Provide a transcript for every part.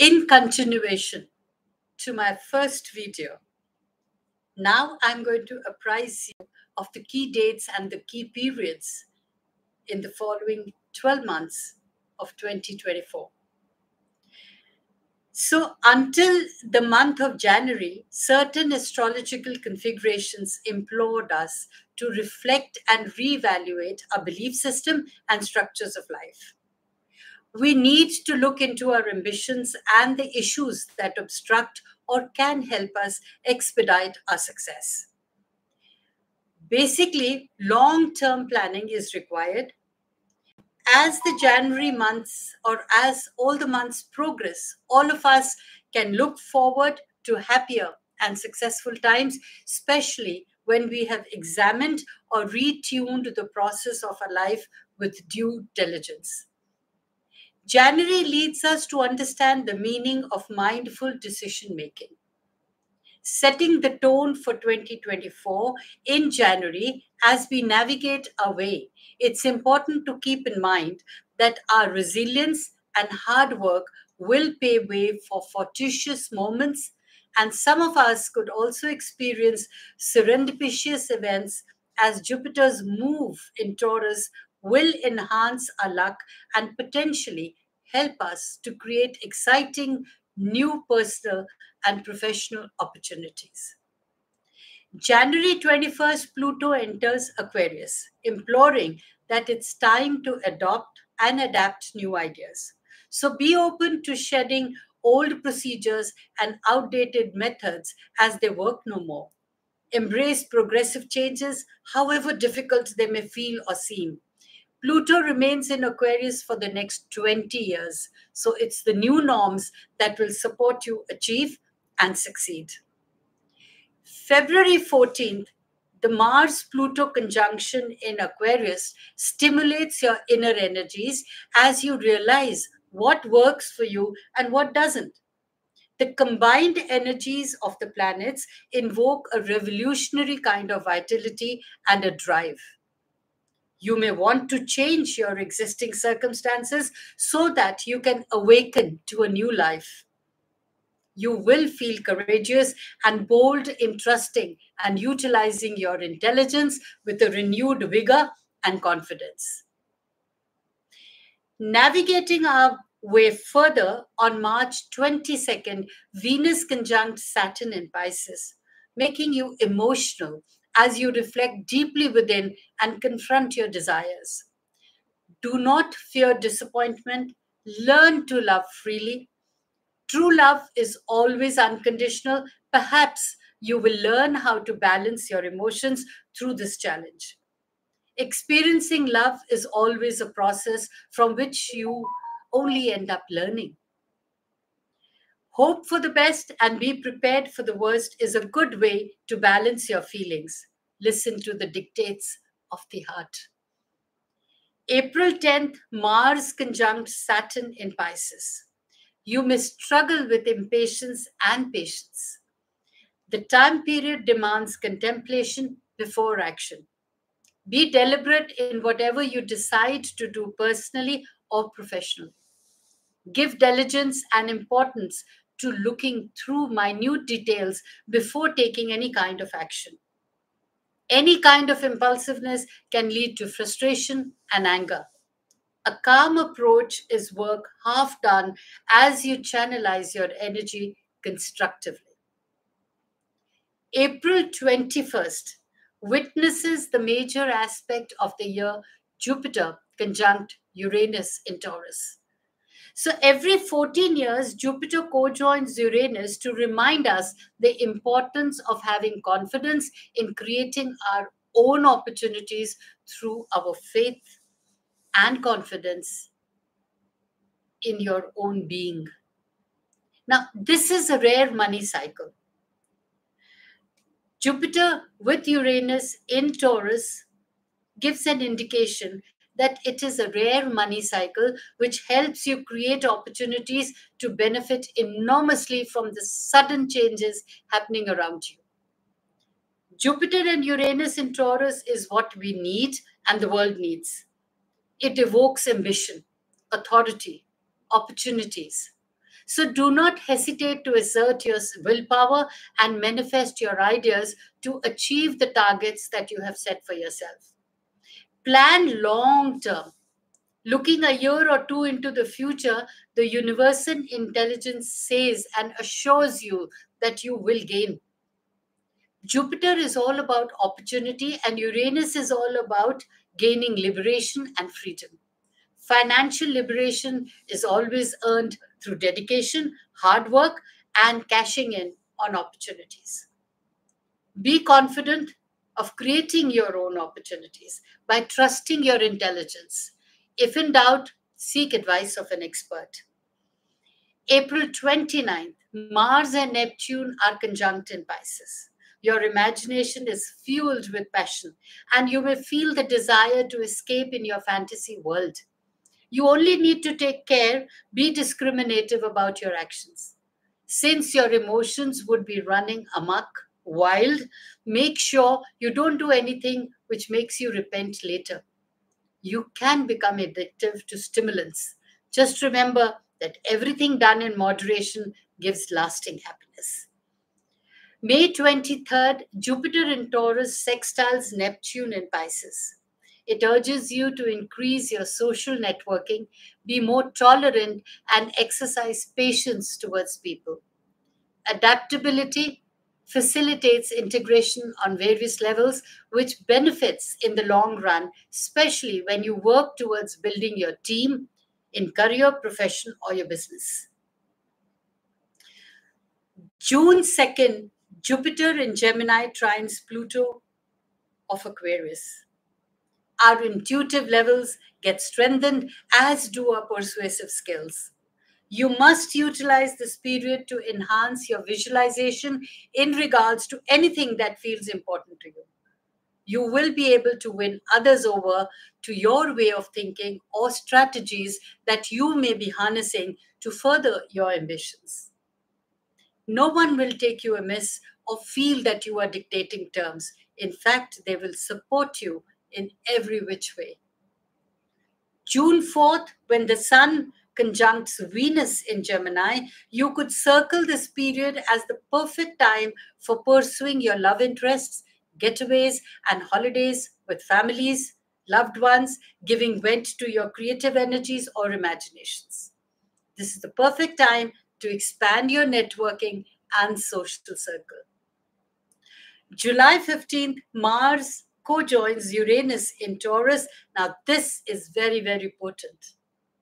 In continuation to my first video, now I'm going to apprise you of the key dates and the key periods in the following 12 months of 2024. So until the month of January, certain astrological configurations implored us to reflect and reevaluate our belief system and structures of life. We need to look into our ambitions and the issues that obstruct or can help us expedite our success. Basically, long-term planning is required. As the January months or as all the months progress, all of us can look forward to happier and successful times, especially when we have examined or retuned the process of our life with due diligence. January leads us to understand the meaning of mindful decision making. Setting the tone for 2024 in January as we navigate our way, it's important to keep in mind that our resilience and hard work will pave way for fortuitous moments, and some of us could also experience serendipitous events as Jupiter's move in Taurus will enhance our luck and potentially help us to create exciting new personal and professional opportunities. January 21st, Pluto enters Aquarius, imploring that it's time to adopt and adapt new ideas. So be open to shedding old procedures and outdated methods as they work no more. Embrace progressive changes, however difficult they may feel or seem. Pluto remains in Aquarius for the next 20 years. So it's the new norms that will support you achieve and succeed. February 14th, the Mars-Pluto conjunction in Aquarius stimulates your inner energies as you realize what works for you and what doesn't. The combined energies of the planets invoke a revolutionary kind of vitality and a drive. You may want to change your existing circumstances so that you can awaken to a new life. You will feel courageous and bold in trusting and utilizing your intelligence with a renewed vigor and confidence. Navigating our way further, on March 22nd, Venus conjunct Saturn in Pisces, making you emotional as you reflect deeply within and confront your desires. Do not fear disappointment. Learn to love freely. True love is always unconditional. Perhaps you will learn how to balance your emotions through this challenge. Experiencing love is always a process from which you only end up learning. Hope for the best and be prepared for the worst is a good way to balance your feelings. Listen to the dictates of the heart. April 10th, Mars conjunct Saturn in Pisces. You may struggle with impatience and patience. The time period demands contemplation before action. Be deliberate in whatever you decide to do personally or professionally. Give diligence and importance to looking through minute details before taking any kind of action. Any kind of impulsiveness can lead to frustration and anger. A calm approach is work half done as you channelize your energy constructively. April 21st witnesses the major aspect of the year, Jupiter conjunct Uranus in Taurus. So every 14 years, Jupiter co-joins Uranus to remind us the importance of having confidence in creating our own opportunities through our faith and confidence in your own being. Now, this is a rare money cycle. Jupiter with Uranus in Taurus gives an indication that it is a rare money cycle which helps you create opportunities to benefit enormously from the sudden changes happening around you. Jupiter and Uranus in Taurus is what we need and the world needs. It evokes ambition, authority, opportunities. So do not hesitate to assert your willpower and manifest your ideas to achieve the targets that you have set for yourself. Plan long term. Looking a year or two into the future, the universal intelligence says and assures you that you will gain. Jupiter is all about opportunity, and Uranus is all about gaining liberation and freedom. Financial liberation is always earned through dedication, hard work, and cashing in on opportunities. Be confident of creating your own opportunities by trusting your intelligence. If in doubt, seek advice of an expert. April 29th, Mars and Neptune are conjunct in Pisces. Your imagination is fueled with passion, and you may feel the desire to escape in your fantasy world. You only need to take care, be discriminative about your actions. Since your emotions would be running amok, wild, make sure you don't do anything which makes you repent later. You can become addictive to stimulants. Just remember that everything done in moderation gives lasting happiness. May 23rd, Jupiter in Taurus sextiles Neptune in Pisces. It urges you to increase your social networking, be more tolerant, and exercise patience towards people. Adaptability facilitates integration on various levels, which benefits in the long run, especially when you work towards building your team in career, profession, or your business. June 2nd, Jupiter in Gemini trines Pluto of Aquarius. Our intuitive levels get strengthened, as do our persuasive skills. You must utilize this period to enhance your visualization in regards to anything that feels important to you. You will be able to win others over to your way of thinking or strategies that you may be harnessing to further your ambitions. No one will take you amiss or feel that you are dictating terms. In fact, they will support you in every which way. June 4th, when the Sun conjuncts Venus in Gemini, you could circle this period as the perfect time for pursuing your love interests, getaways, and holidays with families, loved ones, giving vent to your creative energies or imaginations. This is the perfect time to expand your networking and social circle. July 15th, Mars co-joins Uranus in Taurus. Now, this is very, very potent.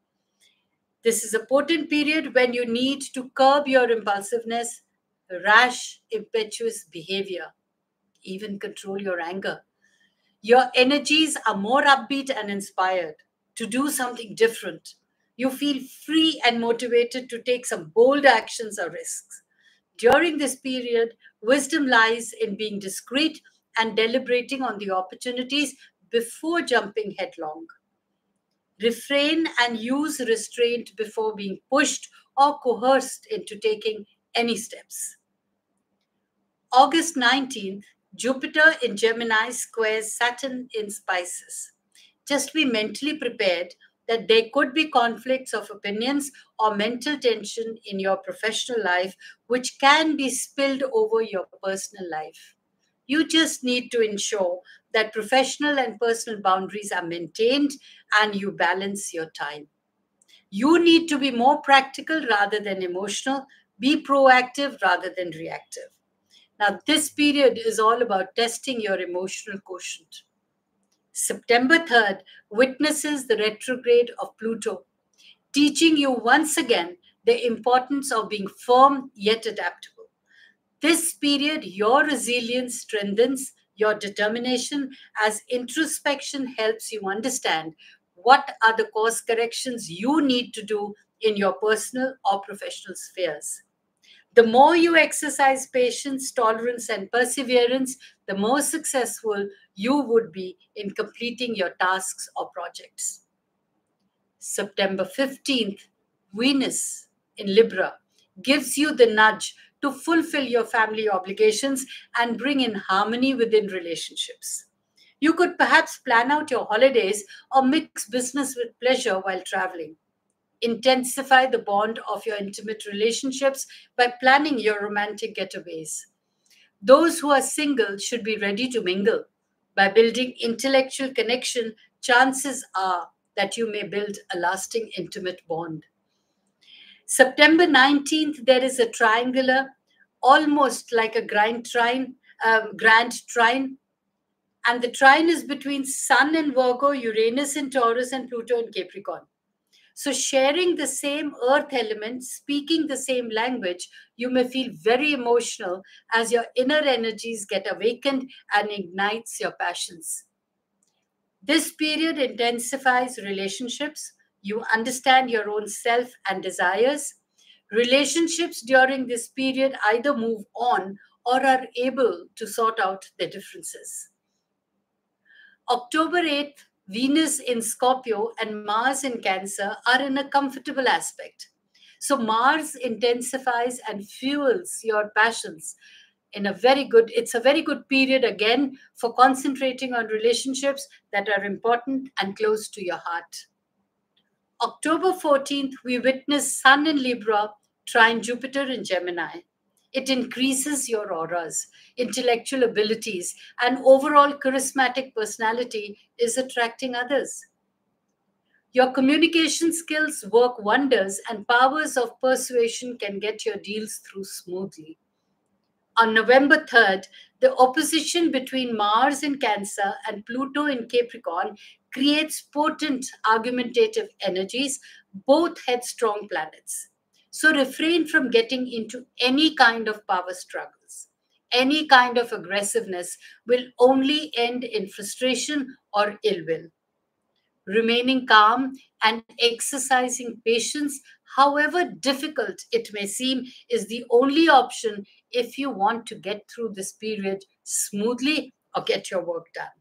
This is a potent period when you need to curb your impulsiveness, rash, impetuous behavior, even control your anger. Your energies are more upbeat and inspired to do something different. You feel free and motivated to take some bold actions or risks. During this period, wisdom lies in being discreet and deliberating on the opportunities before jumping headlong. Refrain and use restraint before being pushed or coerced into taking any steps. August 19th, Jupiter in Gemini squares Saturn in Pisces. Just be mentally prepared that there could be conflicts of opinions or mental tension in your professional life, which can be spilled over your personal life. You just need to ensure that professional and personal boundaries are maintained and you balance your time. You need to be more practical rather than emotional, be proactive rather than reactive. Now, this period is all about testing your emotional quotient. September 3rd witnesses the retrograde of Pluto, teaching you once again the importance of being firm yet adaptable. This period, your resilience strengthens your determination as introspection helps you understand what are the course corrections you need to do in your personal or professional spheres. The more you exercise patience, tolerance, and perseverance, the more successful you would be in completing your tasks or projects. September 15th, Venus in Libra gives you the nudge to fulfill your family obligations and bring in harmony within relationships. You could perhaps plan out your holidays or mix business with pleasure while traveling. Intensify the bond of your intimate relationships by planning your romantic getaways. Those who are single should be ready to mingle. By building intellectual connection, chances are that you may build a lasting intimate bond. September 19th, there is a triangular, almost like a grand trine, and the trine is between Sun in Virgo, Uranus in Taurus, and Pluto in Capricorn. So, sharing the same earth element, speaking the same language, you may feel very emotional as your inner energies get awakened and ignites your passions. This period intensifies relationships. You understand your own self and desires. Relationships during this period either move on or are able to sort out their differences. October 8th, Venus in Scorpio and Mars in Cancer are in a comfortable aspect. So Mars intensifies and fuels your passions it's a very good period again for concentrating on relationships that are important and close to your heart. October 14th, we witness Sun in Libra trine Jupiter in Gemini. It increases your auras, intellectual abilities, and overall charismatic personality is attracting others. Your communication skills work wonders, and powers of persuasion can get your deals through smoothly. On November 3rd, the opposition between Mars in Cancer and Pluto in Capricorn creates potent argumentative energies, both headstrong planets. So refrain from getting into any kind of power struggles. Any kind of aggressiveness will only end in frustration or ill will. Remaining calm and exercising patience, however difficult it may seem, is the only option if you want to get through this period smoothly or get your work done.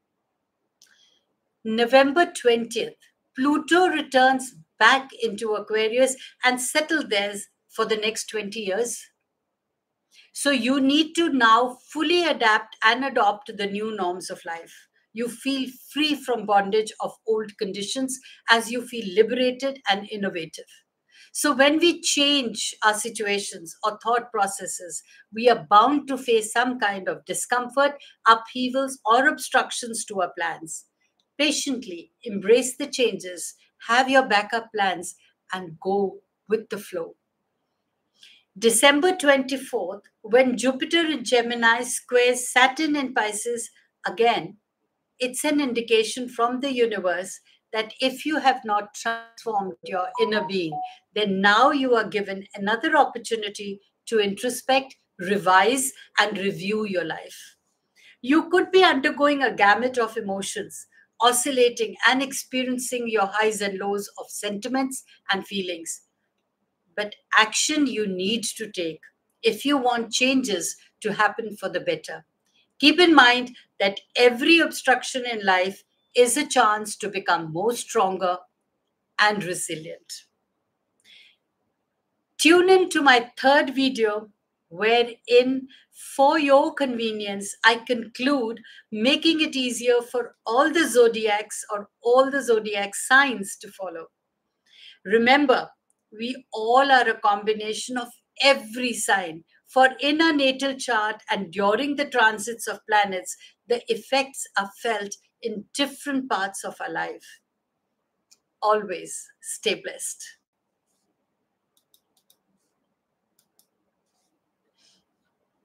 November 20th, Pluto returns back into Aquarius and settles there for the next 20 years. So you need to now fully adapt and adopt the new norms of life. You feel free from bondage of old conditions as you feel liberated and innovative. So when we change our situations or thought processes, we are bound to face some kind of discomfort, upheavals, or obstructions to our plans. Patiently embrace the changes, have your backup plans, and go with the flow. December 24th, when Jupiter in Gemini squares Saturn in Pisces again, it's an indication from the universe that if you have not transformed your inner being, then now you are given another opportunity to introspect, revise, and review your life. You could be undergoing a gamut of emotions, oscillating and experiencing your highs and lows of sentiments and feelings. But action you need to take if you want changes to happen for the better. Keep in mind that every obstruction in life is a chance to become more stronger and resilient. Tune in to my third video wherein, for your convenience, I conclude making it easier for all the zodiacs or all the zodiac signs to follow. Remember, we all are a combination of every sign. For in our natal chart and during the transits of planets, the effects are felt in different parts of our life. Always stay blessed.